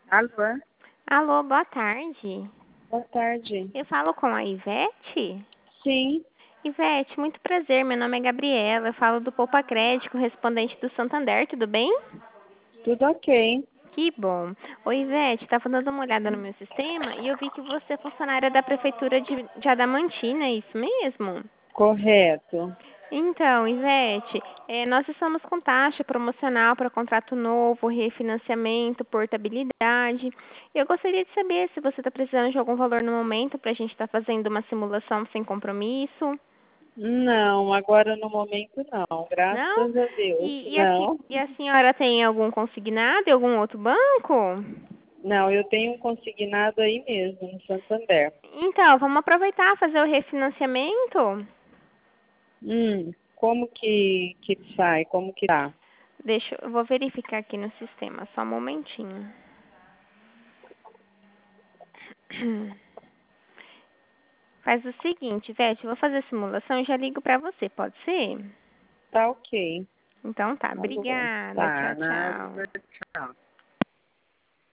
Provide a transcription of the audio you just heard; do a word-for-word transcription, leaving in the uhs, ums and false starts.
Alô? Alô, boa tarde. Boa tarde. Eu falo com a Ivete? Sim, Ivete, muito prazer. Meu nome é Gabriela. Eu falo do Poupa Crédito, correspondente do Santander, tudo bem? tudo ok. Que bom. Oi, Ivete, estava dando uma olhada no meu sistema e eu vi que você é funcionária da Prefeitura de, de Adamantina, é isso mesmo? Correto. Então, Ivete, eh, nós estamos com taxa promocional para contrato novo, refinanciamento, portabilidade. Eu gostaria de saber se você está precisando de algum valor no momento para a gente estar fazendo uma simulação sem compromisso. Não, agora no momento não, Não? graças a Deus. E, e, a, se- Não, e a senhora tem algum consignado em algum outro banco? não, eu tenho um consignado aí mesmo, no Santander. Então, vamos aproveitar fazer o refinanciamento? Hum, como que, que sai? Como que tá? Deixa, eu vou verificar aqui no sistema, só um momentinho. Faz o seguinte, Vete, eu vou fazer a simulação e já ligo pra você, pode ser? Tá ok. Então tá, Tá bom. obrigada, Tá, tchau, nada, tchau. tchau.